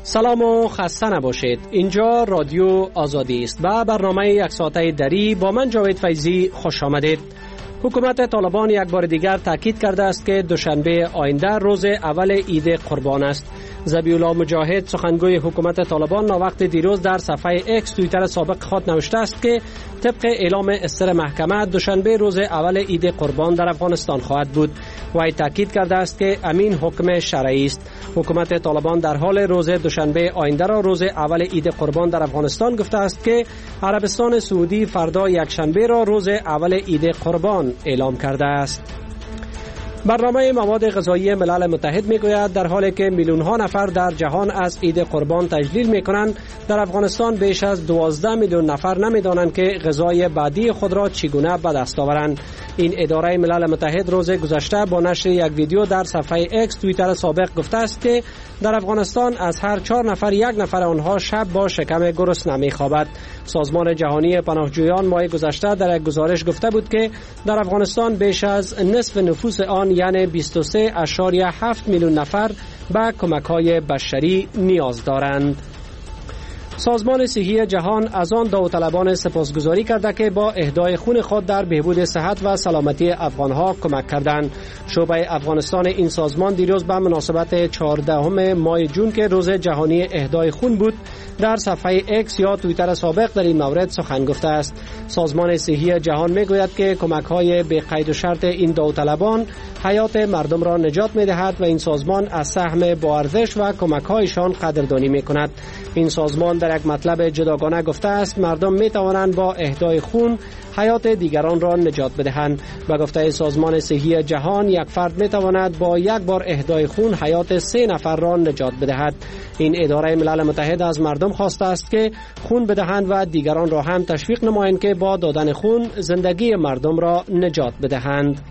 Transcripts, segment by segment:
سلام و خسته نباشید. اینجا رادیو آزادی است و برنامه یک ساعته دری با من جاوید فیضی خوش آمدید. حکومت طالبان یک بار دیگر تاکید کرده است که دوشنبه آینده روز اول عید قربان است. ذبیح الله مجاهد سخنگوی حکومت طالبان وقت دیروز در صفحه اکس توییتر سابق خود نوشته است که طبق اعلام استر محکمه دوشنبه روز اول عید قربان در افغانستان خواهد بود. وی تاکید کرده است که امین حکم شرعی است. حکومت طالبان در حال روز دوشنبه آینده را روز اول عید قربان در افغانستان گفته است که عربستان سعودی فردا یکشنبه را روز اول عید قربان اعلام کرده است. برنامه مواد غذایی ملل متحد میگوید در حالی که میلیون ها نفر در جهان از عید قربان تجلیل میکنند، در افغانستان بیش از 12 میلیون نفر نمیدانند که غذای بعدی خود را چگونه به دست آورند. این اداره ملل متحد روز گذشته با نشر یک ویدیو در صفحه اکس توییتر سابق گفته است که در افغانستان از هر 4 نفر یک نفر آنها شب با شکم گرسنه میخوابد. سازمان جهانی پناهجویان ماه گذشته در یک گزارش گفته بود که در افغانستان بیش از نصف نفوس آن یعنی 23.7 میلیون نفر به کمک‌های بشری نیاز دارند. سازمان صحی جهان از آن داوطلبان سپاسگزاری کرده که با اهدای خون خود در بهبود صحت و سلامتی افغانها کمک کردند. شعبه افغانستان این سازمان دیروز به مناسبت 14 ماه جون که روز جهانی اهدای خون بود در صفحه اکس یا توییتر سابق در این مورد سخن گفته است. سازمان صحی جهان میگوید که کمک‌های بی قید و شرط این داوطلبان حیات مردم را نجات می‌دهد و این سازمان از سهم با ارزش و کمک‌هایشان قدردانی می‌کند. این سازمان در یک مطلب جداگانه گفته است مردم می‌توانند با اهدای خون حیات دیگران را نجات بدهند. به گفته سازمان صحی جهان یک فرد می‌تواند با یک بار اهدای خون حیات 3 نفر را نجات بدهد. این اداره ملل متحد از مردم خواسته است که خون بدهند و دیگران را هم تشویق نمایند که با دادن خون زندگی مردم را نجات بدهند.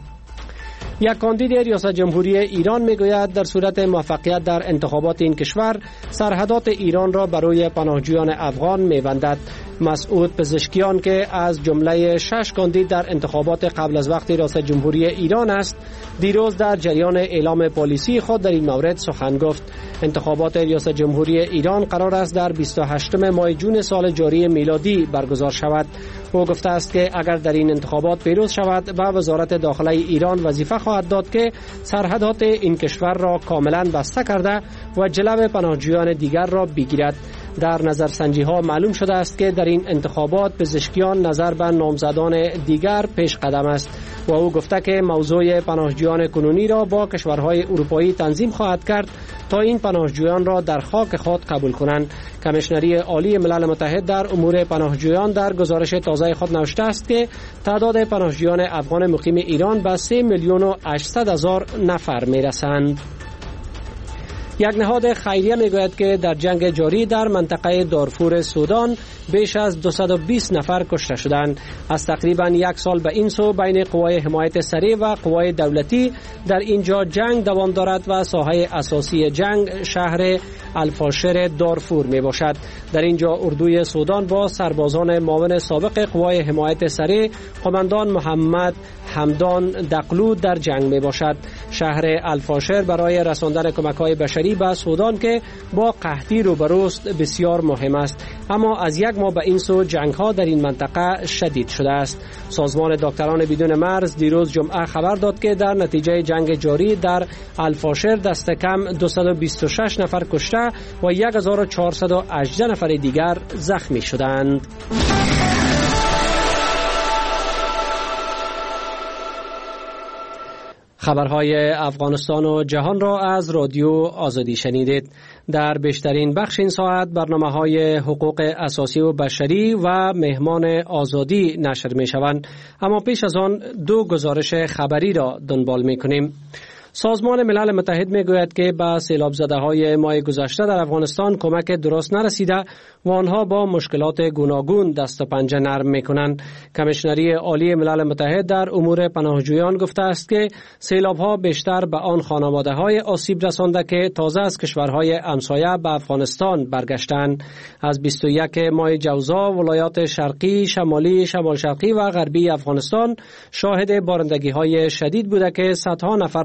یک کاندید ریاست جمهوری ایران میگوید در صورت موفقیت در انتخابات این کشور سرحدات ایران را برای پناهجویان افغان میبندد. مسعود پزشکیان که از جمله 6 کاندید در انتخابات قبل از وقت ریاست جمهوری ایران است، دیروز در جریان اعلام پالیسی خود در این مورد سخن گفت. انتخابات ریاست جمهوری ایران قرار است در 28 ماه جون سال جاری میلادی برگزار شود. او گفته است که اگر در این انتخابات پیروز شود به وزارت داخله ایران وظیفه خواهد داد که سرحدات این کشور را کاملا بسته کرده و جلب پناهجویان دیگر را بگیرد. در نظرسنجی ها معلوم شده است که در این انتخابات پزشکیان نظر به نامزدان دیگر پیش قدم است و او گفته که موضوع پناهجویان کنونی را با کشورهای اروپایی تنظیم خواهد کرد تا این پناهجویان را در خاک خود قبول کنند. کمیشنری عالی ملل متحد در امور پناهجویان در گزارش تازه خود نوشته است که تعداد پناهجویان افغان مقیم ایران به 3,800,000 نفر میرسند. یک نهاد خیریه میگوید که در جنگ جاری در منطقه دارفور سودان بیش از 220 نفر کشته شدند. از تقریبا یک سال به این سو بین قوای حمایت سریع و قوای دولتی در اینجا جنگ دوام دارد و ساحه اساسی جنگ شهر الفاشر دارفور می باشد. در اینجا اردوی سودان با سربازان معاون سابق قوای حمایت سریع قماندان محمد حمدان دقلو در جنگ می باشد. شهر الفاشر برای رساندن کمک‌های بشری به سودان که با قحطی روبروست بسیار مهم است، اما از یک ماه به این سو جنگ‌ها در این منطقه شدید شده است. سازمان دکتران بدون مرز دیروز جمعه خبر داد که در نتیجه جنگ جاری در الفاشر دست کم 226 نفر کشته و 1418 نفر دیگر زخمی شدند. خبرهای افغانستان و جهان را از رادیو آزادی شنیدید. در بیشترین بخش این ساعت برنامه‌های حقوق اساسی و بشری و مهمان آزادی نشر می‌شوند، اما پیش از آن 2 گزارش خبری را دنبال می‌کنیم. سازمان ملل متحد میگوید که به سیلاب زده‌های ماه گذشته در افغانستان کمک درست نرسیده و آنها با مشکلات گوناگون دست و پنجه نرم میکنند. کمیشنری عالی ملل متحد در امور پناهجویان گفته است که سیلاب‌ها بیشتر به آن خانواده‌های آسیب رسانده که تازه از کشورهای همسایه به افغانستان برگشتند. از 21 ماه جوزا ولایات شرقی، شمالی، شمال شرقی و غربی افغانستان شاهد بارندگی‌های شدید بوده که صدها نفر را کشته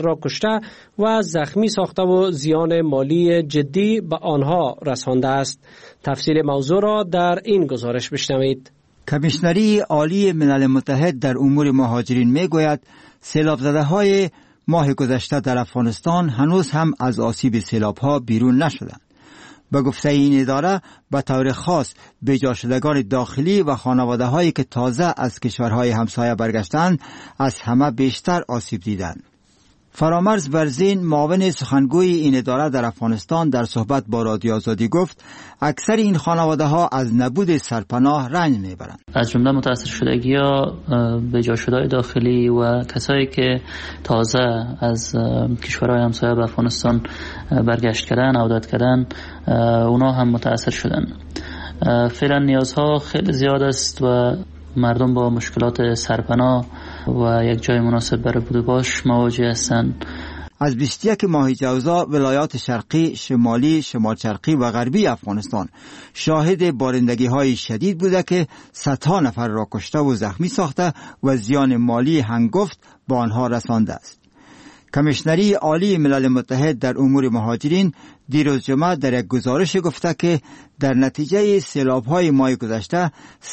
کشته و زخمی ساخته و زیان مالی جدی به آنها رسانده است. تفصیل موضوع را در این گزارش بشنوید. کمیشنری عالی ملل متحد در امور مهاجرین میگوید سیلاب زده های ماه گذشته در افغانستان هنوز هم از آسیب سیلاب ها بیرون نشدند. به گفته این اداره به طور خاص بیجا شدگان داخلی و خانواده هایی که تازه از کشورهای همسایه برگشتند از همه بیشتر آسیب دیدند. فرامرز برزین معاون سخنگوی این اداره در افغانستان در صحبت با رادیو آزادی گفت اکثر این خانواده ها از نبود سرپناه رنج میبرند. از جمله متاثر شدگی ها بیجا شدگان داخلی و کسایی که تازه از کشورهای همسایه به افغانستان برگشت کردن، عودت کردن، اونا هم متاثر شدن. فعلا نیازها خیلی زیاد است و مردم با مشکلات سرپناه و یک جای مناسب برای بود و باش مواجه هستند. از 21 ماه جوزا ولایات شرقی، شمالی، شمال شرقی و غربی افغانستان شاهد بارندگی های شدید بوده که صدها نفر را کشته و زخمی ساخته و زیان مالی هنگفت به آنها رسانده است. کمیشنری عالی ملل متحد در امور مهاجرین دیروز جمعه در یک گزارش گفته که در نتیجه سیلاب‌های ماه گذشته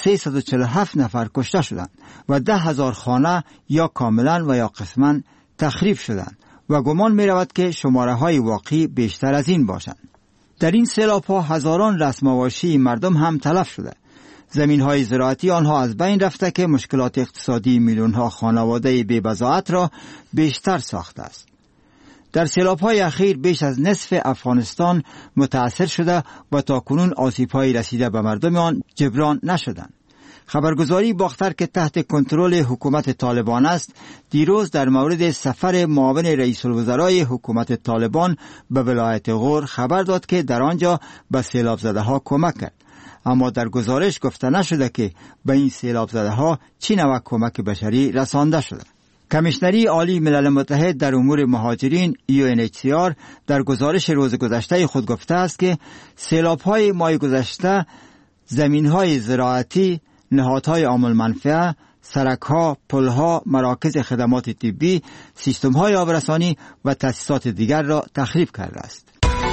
347 نفر کشته شدند و 10,000 خانه یا کاملا و یا قسما تخریب شدند و گمان می رود که شماره های واقعی بیشتر از این باشند. در این سیلاب‌ها هزاران رسم‌واشی مردم هم تلف شده. زمین‌های زراعتی آنها از بین رفته که مشکلات اقتصادی میلیون‌ها خانواده بی‌بضاعت را بیشتر ساخته است. در سیلاب‌های اخیر بیش از نصف افغانستان متاثر شده و تاکنون آسیب‌های رسیده به مردم آن جبران نشدند. خبرگزاری باختر که تحت کنترل حکومت طالبان است دیروز در مورد سفر معاون رئیس الوزرای حکومت طالبان به ولایت غور خبر داد که در آنجا به سیلاب زده ها کمک کرد، اما در گزارش گفته نشده که به این سیلاب زده ها چه نوع کمک بشری رسانده شده. کمیشنری عالی ملل متحد در امور مهاجرین UNHCR در گزارش روز گذشته خود گفته است که سیلاب‌های ماه گذشته زمین‌های زراعتی، نهادهای عام المنفعه، سرک‌ها، پل‌ها، مراکز خدمات طبی، سیستم‌های آبرسانی و تأسیسات دیگر را تخریب کرده است.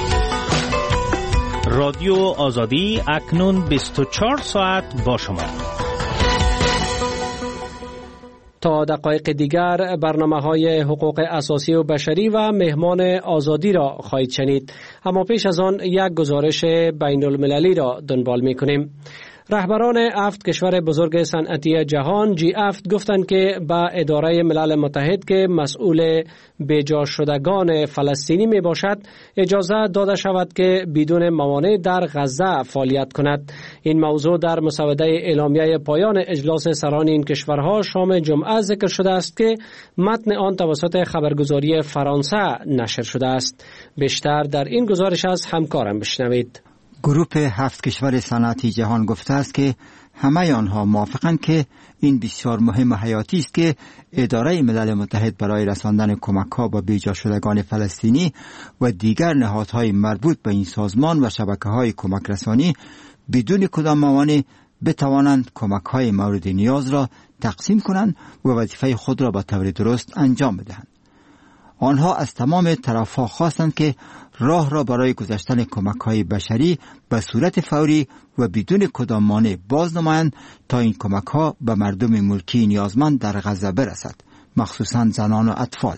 رادیو آزادی اکنون 24 ساعت با شما. تا دقایق دیگر برنامه‌های حقوق اساسی و بشری و مهمان آزادی را خواهید شنید، اما پیش از آن یک گزارش بین المللی را دنبال می‌کنیم. رهبران 7 کشور بزرگ صنعتی جهان G7 گفتند که با اداره ملل متحد که مسئول بیجا شدگان فلسطینی می باشد اجازه داده شود که بدون موانع در غزه فعالیت کند. این موضوع در مسوده اعلامیه پایان اجلاس سران این کشورها شام جمعه ذکر شده است که متن آن توسط خبرگزاری فرانسه نشر شده است. بیشتر در این گزارش از همکارم بشنوید. گروپ 7 کشور صنعتی جهان گفته است که همه آنها موافقند که این بسیار مهم و حیاتی است که اداره ملل متحد برای رساندن کمک‌ها به بیجا شدگان فلسطینی و دیگر نهادهای مربوط به این سازمان و شبکه‌های کمک رسانی بدون کدام موانع بتوانند کمک‌های مورد نیاز را تقسیم کنند و وظیفه خود را به طور درست انجام بدهند. آنها از تمام طرف‌ها خواستند که راه را برای گذاشتن کمک‌های بشری به صورت فوری و بدون کدام مانع باز نمایند تا این کمک‌ها به مردم ملکی نیازمند در غزه برسد، مخصوصاً زنان و اطفال.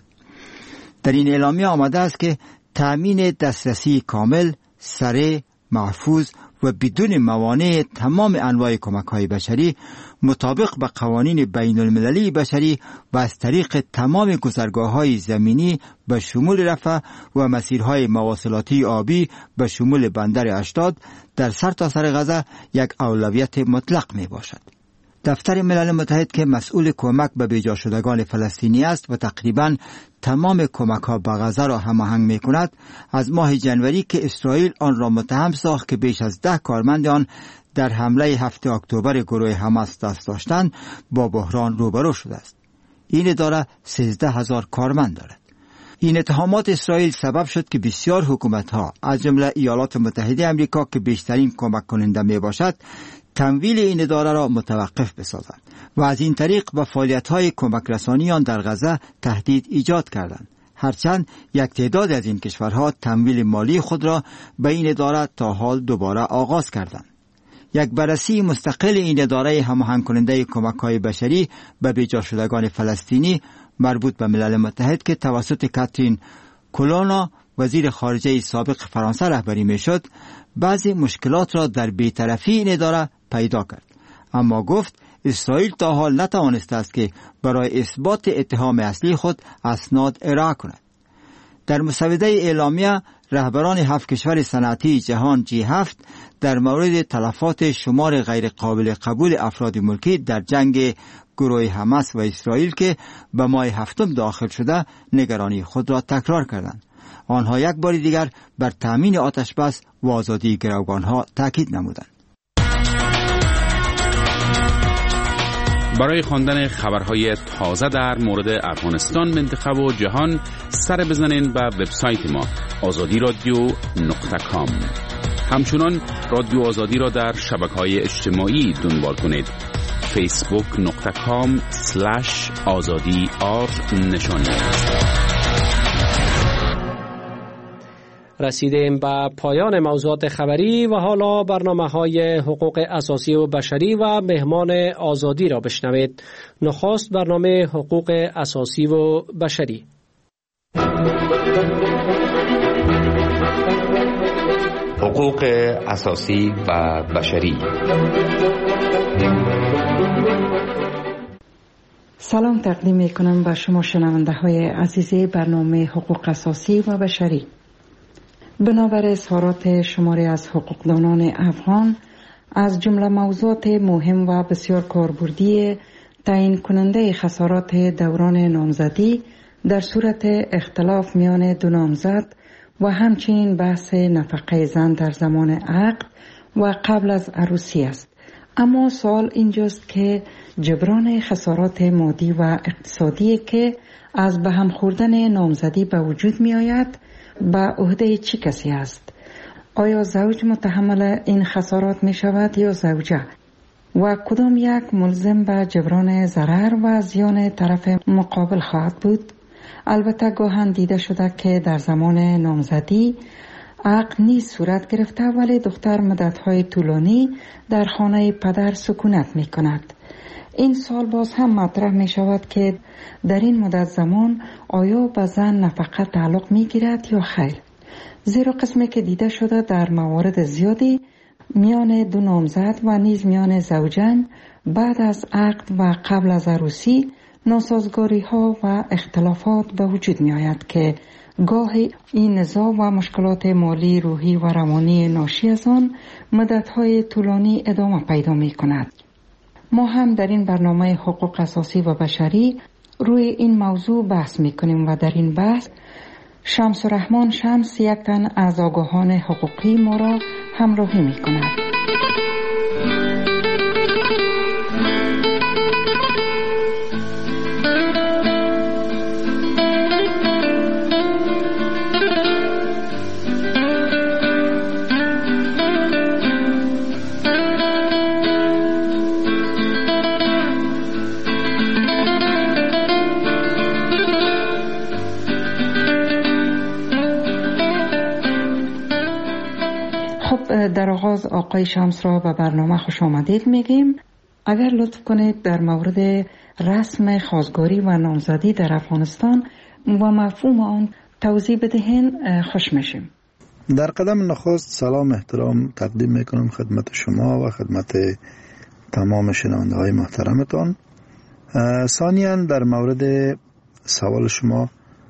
در این اعلامیه آمده است که تأمین دسترسی کامل، سریع، محفوظ و بدون موانع تمام انواع کمک‌های بشری مطابق به قوانین بین المللی بشری و از طریق تمام گذرگاه‌های زمینی به شمول رفح و مسیرهای مواصلاتی آبی به شمول بندر اشتاد در سرتاسر غزه یک اولویت مطلق می باشد. دفتر ملل متحد که مسئول کمک به بیجا شدگان فلسطینی است و تقریباً تمام کمک‌ها به غزه را هماهنگ می‌کند، از ماه جنوری که اسرائیل آن را متهم ساخت که بیش از 10 کارمند آن در حمله 7 اکتبر گروه حماس دست داشتند با بحران روبرو شده است. این اداره 13,000 کارمند دارد. این اتهامات اسرائیل سبب شد که بسیار حکومت‌ها از جمله ایالات متحده آمریکا که بیشترین کمک کننده میباشد تمویل این اداره را متوقف بسازند و از این طریق به فعالیت‌های کمک رسانی آن در غزه تهدید ایجاد کردند. هرچند یک تعداد از این کشورها تمویل مالی خود را به این اداره تا حال دوباره آغاز کردند. یک بررسی مستقل این اداره هماهنگ کننده کمک‌های بشری به بیجا شدگان فلسطینی مربوط به ملل متحد که توسط کاترین کولونا وزیر خارجه سابق فرانسه رهبری میشد، بعضی مشکلات را در بی‌طرفی این اداره پیدا کرد. اما گفت اسرائیل تا حال نتوانسته است که برای اثبات اتهام اصلی خود اسناد ارائه کند. در مسوده اعلامیه رهبران 7 کشور صنعتی جهان G7 در مورد تلفات شمار غیر قابل قبول افراد ملکی در جنگ گروه حماس و اسرائیل که به ماه هفتم داخل شده نگرانی خود را تکرار کردند. آنها یک بار دیگر بر تامین آتش بس و آزادی گروگانها تاکید نمودند. برای خواندن خبرهای تازه در مورد افغانستان، منطقه و جهان سر بزنین به وبسایت ما azadi.radio.com. همچنان رادیو آزادی را در شبکه‌های اجتماعی دنبال کنید. facebook.com/azadi_r رسیدیم به پایان موضوعات خبری و حالا برنامه‌های حقوق اساسی و بشری و مهمان آزادی را بشنوید. نخست برنامه حقوق اساسی و بشری. حقوق اساسی و بشری. سلام تقدیم می‌کنم به شما شنونده های عزیز برنامه حقوق اساسی و بشری. بنابر اظهارات شماری از حقوقدانان افغان، از جمله موضوعات مهم و بسیار کاربردی تعیین کننده خسارات دوران نامزدی در صورت اختلاف میان دو نامزد و همچنین بحث نفقه زن در زمان عقد و قبل از عروسی است. اما سوال اینجاست که جبران خسارات مادی و اقتصادی که از به هم خوردن نامزدی به وجود می آید به عهده چه کسی است؟ آیا زوج متحمل این خسارات می شود یا زوجه؟ و کدام یک ملزم به جبران ضرر و زیان طرف مقابل خواهد بود؟ البته گاهن دیده شده که در زمان نامزدی عقد نیز صورت گرفته ولی دختر مدت‌های طولانی در خانه پدر سکونت می کند. این سال باز هم مطرح می شود که در این مدت زمان آیا به زن نفقه تعلق می گیرد یا خیر؟ زیرا قسمی که دیده شده در موارد زیادی میان دو نامزد و نیز میان زوجین بعد از عقد و قبل از عروسی ناسازگاری ها و اختلافات به وجود می آید که گاهی این نزاع و مشکلات مالی، روحی و روانی ناشی از آن مدت‌های طولانی ادامه پیدا می کند. ما هم در این برنامه حقوق اساسی و بشری روی این موضوع بحث می کنیم و در این بحث شمس الرحمن شمس یک تن از آگاهان حقوقی ما را همراهی می کند. در آغاز آقای شمس را به برنامه خوش آمدید میگیم. اگر لطف کنید در مورد رسم خواستگاری و نامزدی در افغانستان و مفهوم آن توضیح بدهین خوش میشیم. در قدم نخست سلام احترام تقدیم میکنم خدمت شما و خدمت تمام شنونده های محترمتان. ثانیاً در مورد سوال شما،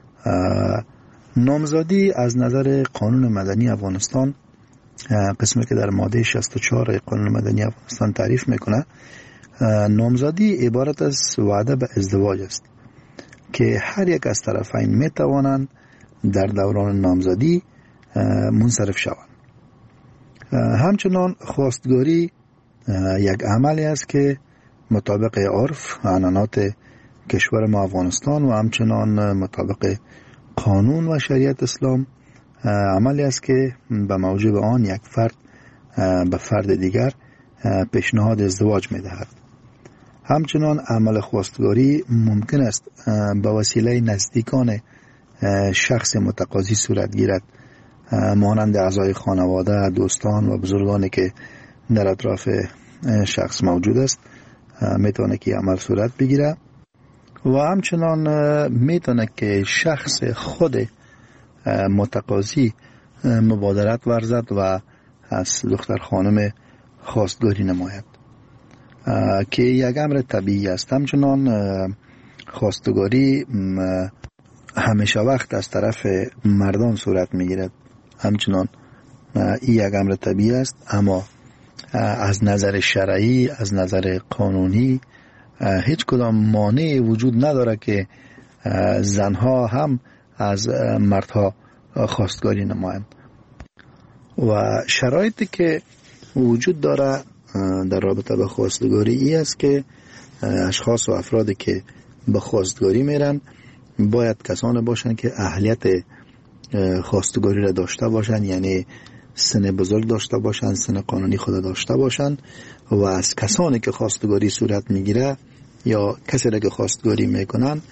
نامزدی از نظر قانون مدنی افغانستان، قسمی که در ماده 64 قانون مدنی افغانستان تعریف میکنه، نامزدی عبارت از وعده به ازدواج است که هر یک از طرفین میتوانند در دوران نامزدی منصرف شوند. همچنان خواستگاری یک عملی است که مطابق عرف عنعنات کشور ما افغانستان و همچنان مطابق قانون و شریعت اسلام عملی است که به موجب آن یک فرد به فرد دیگر پیشنهاد ازدواج می‌دهد. همچنان عمل خواستگاری ممکن است به وسیله نزدیکان شخص متقاضی صورت گیرد، مانند اعضای خانواده، دوستان و بزرگانی که در اطراف شخص موجود است، میتونه که عمل صورت بگیره. و همچنان میتونه که شخص خود متقاضی مبادرت ورزد و از دختر خانم خواستگاری نماید که یک امر طبیعی است. همچنان خواستگاری همیشه وقت از طرف مردان صورت میگیرد، همچنان این یک امر طبیعی است، اما از نظر شرعی، از نظر قانونی هیچ کدام مانع وجود نداره که زنها هم از مردها خواستگاری نمایند. و شرایطی که وجود داره در رابطه به خواستگاری ای است که اشخاص و افرادی که به خواستگاری میرن باید کسانی باشند که اهلیت خواستگاری را داشته باشند، یعنی سن بزرگ داشته باشند، سن قانونی خود داشته باشند. و از کسانی که خواستگاری صورت میگیره یا کسی را که خواستگاری میکنن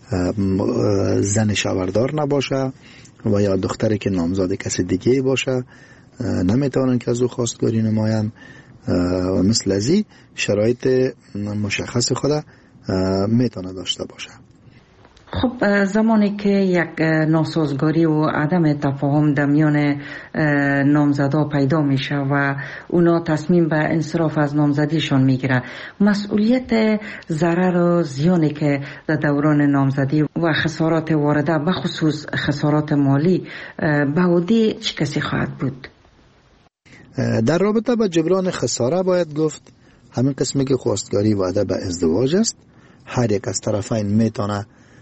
زن شوهردار نباشه و یا دختری که نامزاد کسی دیگه باشه، نمیتونن که از او خواستگاری نمایند و مثل ازی شرایط مشخص خود میتونه داشته باشه. خب زمانی که یک ناسازگاری و عدم تفاهم در میان نامزدا پیدا میشه و اونا تصمیم به انصراف از نامزدیشان میگیره، مسئولیت ضرر و زیانی که در دوران نامزدی و خسارات وارده به خصوص خسارات مالی به عهده چه کسی خواهد بود؟ در رابطه با جبران خساره باید گفت همین قسمی که خواستگاری وعده به ازدواج است، هر یک از طرفین میتونه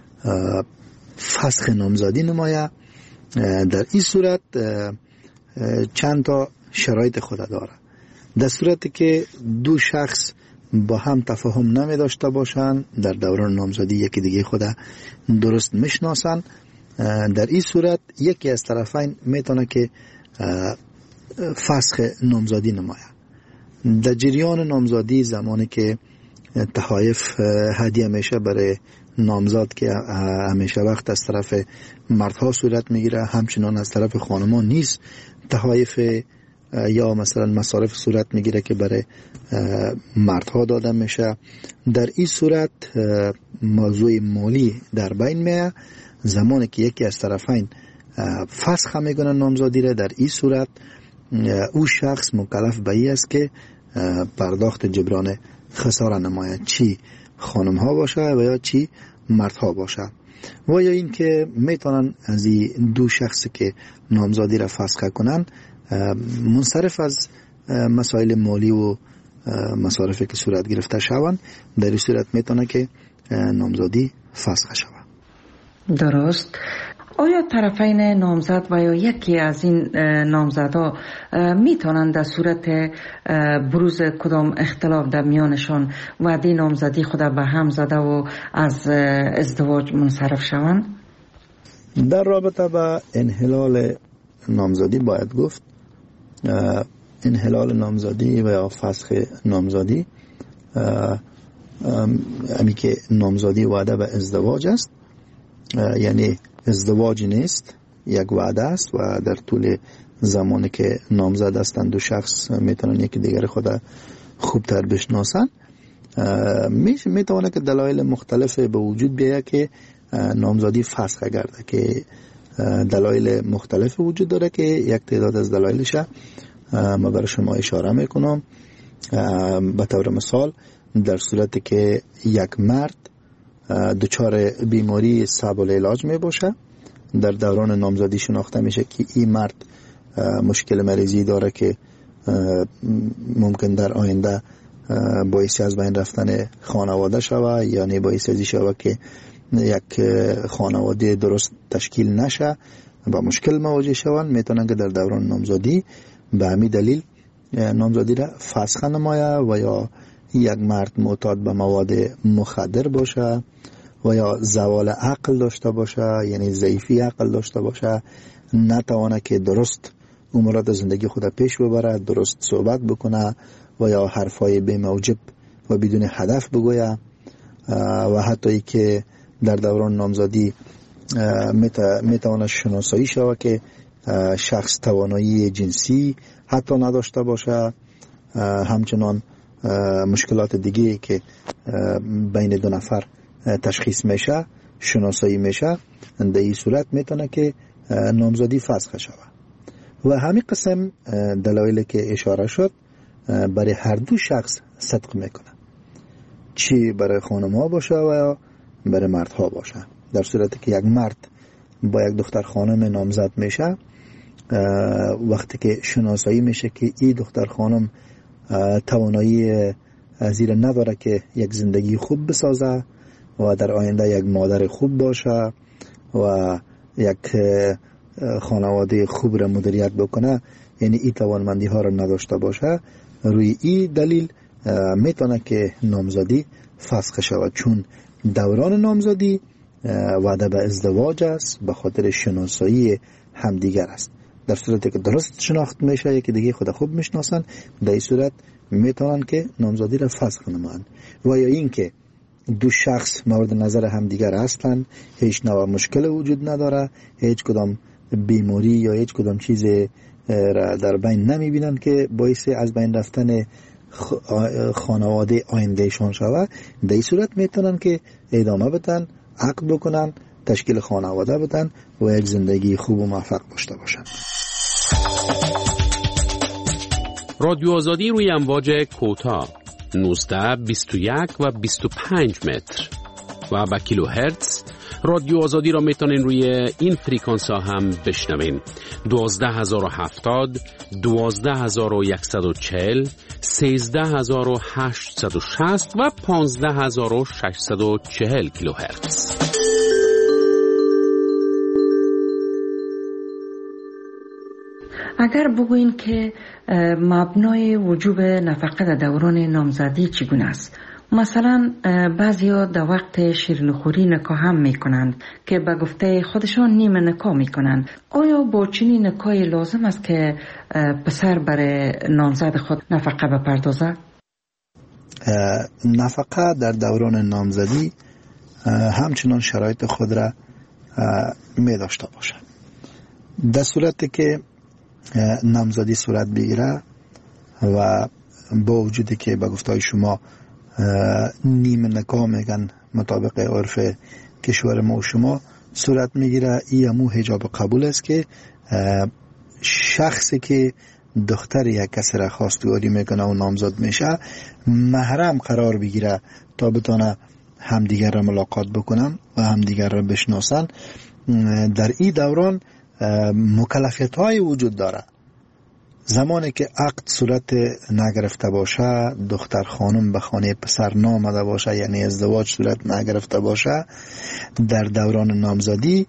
فسخ نامزدی نمایه. در این صورت چند تا شرایط خود داره. در صورتی که دو شخص با هم تفاهم نمی داشته باشند، در دوران نامزدی یکی دیگه خود درست میشناسند، در این صورت یکی از طرفین میتونه که فسخ نامزدی نمایه. در جریان نامزدی زمانی که تحایف هدیه میشه برای نامزاد که همیشه وقت از طرف مردها صورت میگیره، همچنان از طرف خانمان نیز تحایف یا مثلا مصارف صورت میگیره که برای مردها داده میشه. در این صورت موضوع مالی در بین میه. زمانی که یکی از طرفین فسخ میکنه نامزادی را، در این صورت او شخص مکلف به این است که پرداخت جبران خساره نماید، چی خانم ها باشه و یا چی مردها باشه. و یا این که میتونن از این دو شخص که نامزادی را فسخ کنن منصرف از مسائل مالی و مصارفی که صورت گرفته شوند، در این صورت میتونه که نامزادی فسخ شود. درست. آیا طرفین نامزد و یا یکی از این نامزدها میتونند در صورت بروز کدام اختلاف در میانشان وعده نامزدی خود به هم زده و از ازدواج منصرف شوند؟ در رابطه با انحلال نامزدی باید گفت انحلال نامزدی و یا فسخ نامزدی همی که نامزدی وعده به ازدواج است، یعنی ازدواج نیست، یک وعده است و در طول زمانی که نامزد هستند دو شخص میتونن یکی دیگر خود خوبتر بشناسن. میتونه که دلایل مختلف به وجود بیاید که نامزدی فسخ گرده، که دلایل مختلف وجود داره که یک تعداد از دلایلش ما برای شما اشاره میکنم. به طور مثال در صورتی که یک مرد دچار بیماری صعب العلاج می باشه، در دوران نامزدی شناخته میشه که این مرد مشکل مریضی داره که ممکن در آینده باعث از بین رفتن خانواده شوه، یعنی باعث ازی شوه که یک خانواده درست تشکیل نشه و مشکل مواجه شوند، میتونن که در دوران نامزدی به همین دلیل نامزدی را فسخ نمایه. و یا یک مرد معتاد به مواد مخدر باشه و یا زوال عقل داشته باشه، یعنی ضعیفی عقل داشته باشه، نتوانه که درست امورات زندگی خود پیش ببره، درست صحبت بکنه و یا حرفای بی موجب و بدون هدف بگویه، و حتی ای که در دوران نامزدی میتواند شناسایی شود که شخص توانایی جنسی حتی نداشته باشه، همچنان مشکلات دیگه که بین دو نفر تشخیص میشه شناسایی میشه. در این صورت میتونه که نامزدی فسخ شود. و همین قسم دلایلی که اشاره شد برای هر دو شخص صدق میکنه، چی برای خانم ها باشه و یا برای مرد ها باشه. در صورتی که یک مرد با یک دختر خانم نامزد میشه، وقتی که شناسایی میشه که این دختر خانم توانایی زیر نداره که یک زندگی خوب بسازه و در آینده یک مادر خوب باشه و یک خانواده خوب را مدیریت بکنه، یعنی این توانمندی ها را نداشته باشه، روی این دلیل میتونه که نامزدی فسخ شود، چون دوران نامزدی وعده به ازدواج است، به خاطر شناسایی همدیگر است. در صورتی که درست شناخت میشه، یکی دیگه خود خوب میشناسن، در این صورت میتونن که نامزدی را فسخ نمایند. و یا این که دو شخص مورد نظر همدیگر هستند، هیچ نوع مشکل وجود نداره، هیچ کدام بیماری یا هیچ کدام چیز را در بین نمیبینن که باعث از بین رفتن خانواده آیندهشان شود. در این صورت میتونن که ادامه بدن، عقد بکنن، تشکیل خانواده بدن و یک زندگی خوب و موفق داشته باشن. رادیو آزادی روی امواج کوتاه 19، 21 و 25 متر و به کیلوهرتز. رادیو آزادی را میتونین روی این فریکانس ها هم بشنوین: 12070، 12140، 13860 و 15640 کیلوهرتز. اگر بگوییم که مبنای وجوب نفقه در دوران نامزدی چگونه است؟ مثلا بعضیا در وقت شیرینیخوری نکاح هم میکنند که به گفته خودشان نیمه نکاح میکنند. آیا با چنین نکاحی لازم است که پسر برای نامزد خود نفقه بپردازه؟ نفقه در دوران نامزدی همچنان شرایط خود را می داشته باشد. در صورتی که نامزدی صورت بگیره و با وجودی که به گفته شما نیمه نکاح میگن مطابق عرف کشور ما و شما صورت میگیره، این همو حجاب قبول است که شخصی که دختر یک کسی را خواستگاری میکنه و نامزد میشه محرم قرار بگیره تا بتونه همدیگر را ملاقات بکنن و همدیگر را بشناسن. در این دوران مکلفیت های وجود داره. زمانی که عقد صورت نگرفته باشه، دختر خانم به خانه پسر نامده باشه، یعنی ازدواج صورت نگرفته باشه، در دوران نامزدی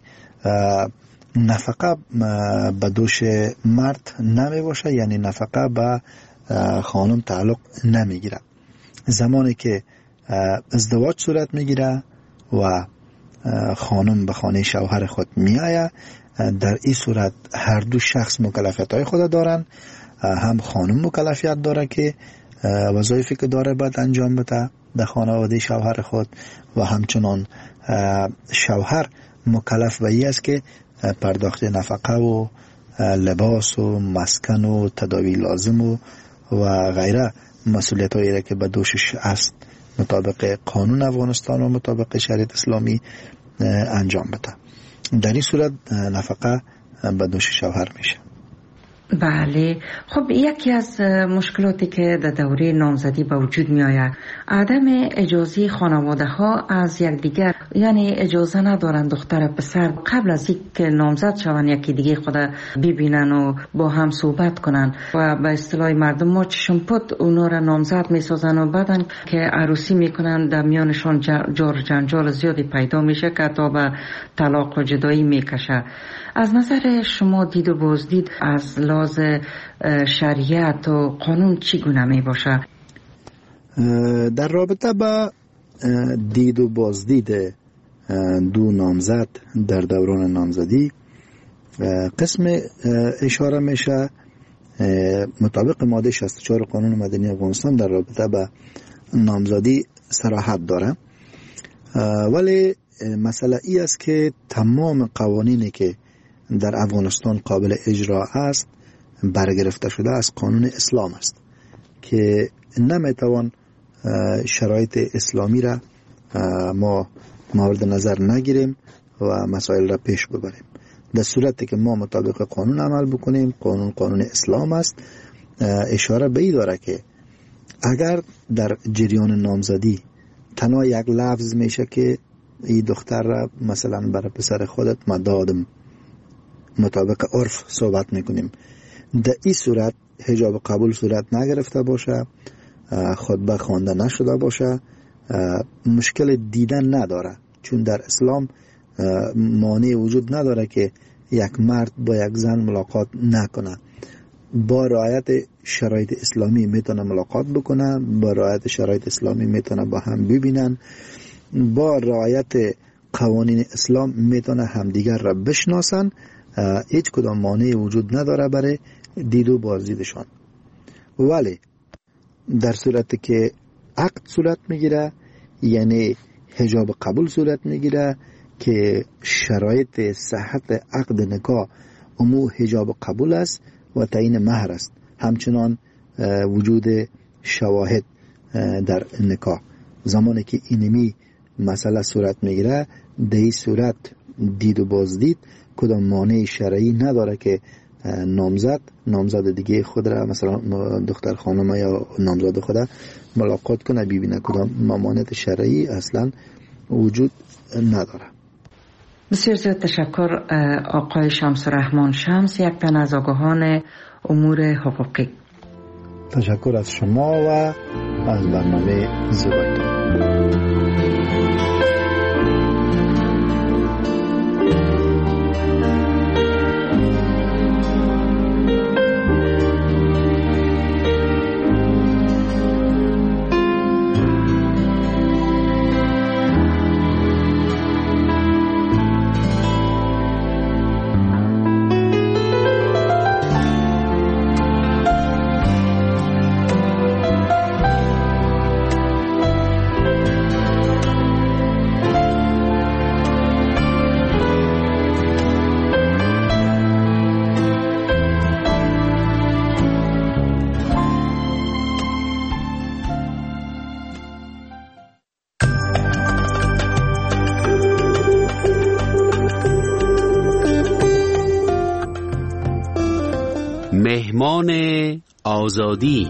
نفقه به دوش مرد نمی باشه، یعنی نفقه به خانم تعلق نمیگیره. زمانی که ازدواج صورت میگیره و خانم به خانه شوهر خود میآید، در این صورت هر دو شخص مکلفیت های خود دارن. هم خانم مکلفیت داره که وظایفی که داره باید انجام بده در خانواده شوهر خود و همچنان شوهر مکلف به این است که پرداخت نفقه و لباس و مسکن و تداوی لازم و غیره مسئولیت هایی را که به دوشش است مطابق قانون افغانستان و مطابق شریعت اسلامی انجام بده. در این صورت نفقه به دوش شوهر میشه. بله. خب یکی از مشکلاتی که در دوره نامزدی به وجود می آید عدم اجازه خانواده ها از یکدیگر، یعنی اجازه ندارن دختر پسر قبل از اینکه نامزد شوند یکی دیگه خود ببینن و با هم صحبت کنن و به اصطلاح مردم ما چشم پد اونا را نامزد می سازن و بعدن که عروسی میکنن در میانشان جار جنجال زیادی پیدا میشه که تا به طلاق و جدایی میکشه. از نظر شما دید و بازدید از لحاظ شریعت و قانون چگونه می باشه؟ در رابطه با دید و بازدید دو نامزد در دوران نامزدی قسم اشاره میشه مطابق ماده 64 قانون مدنی افغانستان در رابطه با نامزدی صراحت داره، ولی مسئله ای است که تمام قوانینی که در افغانستان قابل اجرا است برگرفته شده از قانون اسلام است که نمیتوان شرایط اسلامی را ما مورد نظر نگیریم و مسائل را پیش ببریم. در صورتی که ما مطابق قانون عمل بکنیم، قانون اسلام است، اشاره به این داره که اگر در جریان نامزدی تنها یک لفظ میشه که این دختر را مثلا برای پسر خودت ما دادم، مطابق عرف صحبت میکنیم، در این صورت حجاب قبول صورت نگرفته باشه، خطبه خوانده نشده باشه، مشکل دیدن نداره، چون در اسلام مانع وجود نداره که یک مرد با یک زن ملاقات نکنه. با رعایت شرایط اسلامی میتونه ملاقات بکنه، با رعایت شرایط اسلامی میتونه با هم ببینن، با رعایت قوانین اسلام میتونه همدیگر را بشناسن. هیچ کدام مانع وجود نداره برای دید و بازدیدشان. ولی در صورتی که عقد صورت میگیره، یعنی حجاب قبول صورت میگیره که شرایط صحت عقد نکاح امو حجاب قبول است و تعیین مهر است، همچنان وجود شواهد در نکاح. زمانی که اینمی مسئله صورت میگیره، در این صورت دید و بازدید کدام مانع شرعی نداره که نامزد دیگه خود را، مثلا دختر خانم یا نامزد خود ملاقات کنه، ببینه. کدام ممانعت شرعی اصلا وجود نداره. بسیار زیاد تشکر آقای شمس الرحمن شمس، یک تن از آگاهان امور حقوقی. تشکر از شما و از برنامه زیبایتان. مهمان آزادی.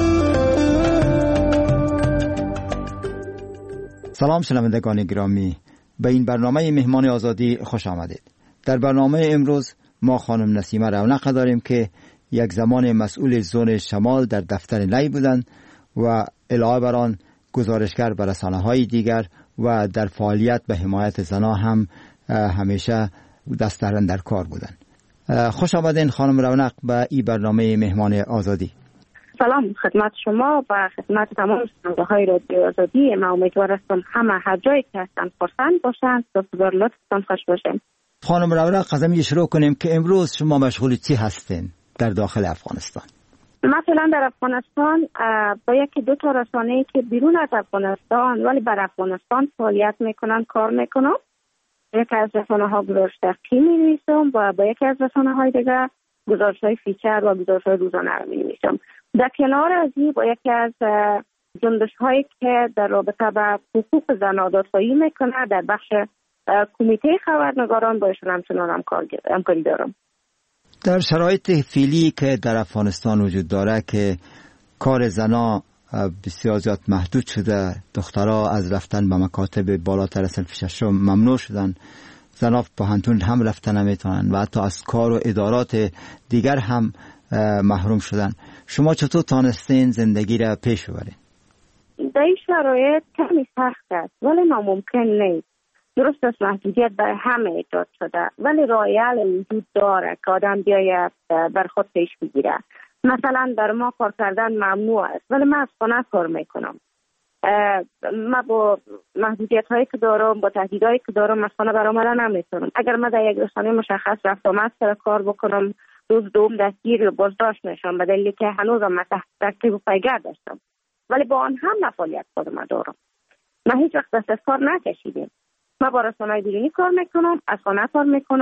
سلام شنوندگان گرامی، به این برنامه مهمان آزادی خوش آمدید. در برنامه امروز ما خانم نسیمه رونق داریم که یک زمان مسئول زون شمال در دفتر نی بودند و علاوه بر آن گزارشگر به رسانه‌های دیگر و در فعالیت به حمایت زنان هم همیشه دست در کار بودند. خوش آمدین خانم رونق به این برنامه مهمان آزادی. سلام خدمت شما و خدمت تمام شنونده‌های رادیو آزادی. من امیدوار هستم همه هر جایی که هستن خرسند باشن، بسیار لطفتان خوش باشین. خانم رونق، از همین شروع کنیم که امروز شما مشغول چی هستین در داخل افغانستان؟ مثلا در افغانستان با یکی دو تا رسانه‌ای که بیرون از افغانستان ولی بر افغانستان فعالیت میکنن کار میکنم. یکی از رسانه‌ها گزارش دقیقی می‌نویسم و با یکی از رسانه‌های دیگر گزارش‌های فیچر و گزارش‌های روزانه رو می‌نویسم. در کنار از این با یکی از جنبش‌هایی که در رابطه با حقوق زنان دادخواهی میکنه در بخش کمیته خبرنگاران با ایشون همچنان همکاری دارم. در شرایط فعلی که در افغانستان وجود داره که کار زنان بسیار زیاد محدود شده، دخترها از رفتن به مکاتب بالاتر صنف ششم ممنوع شدن، زنان به پوهنتون هم رفتن نمیتونن و حتی از کار و ادارات دیگر هم محروم شدن. شما چطور تانستین زندگی را پیش ببرین؟ در این شرایط کمی سخت است ولی ناممکن نیست. درست است محدودیت برای همه ایجاد شده ولی راه حل وجود داره که آدم بیاید بر خود پیش بگیره. مثلا در ما کار کردن ممنوع است ولی من از خانه کار میکنم. من با محدودیت هایی که دارم، با تهدیدهایی که دارم از خانه برآمدن نمیتونم. اگر من در یک رسانه مشخص رفت آمد سر کار بکنم، روز دوم دستگیر بازداشت میشم به دلیلی که هنوزم من تحت تعقیب و پیگرد داشتم. ولی با آن هم فعالیت خودم دارم. من هیچ وقت دست از کار نکشیدم. من با رسانه‌های بیرونی کار میکنم، از خانه کار میکنم.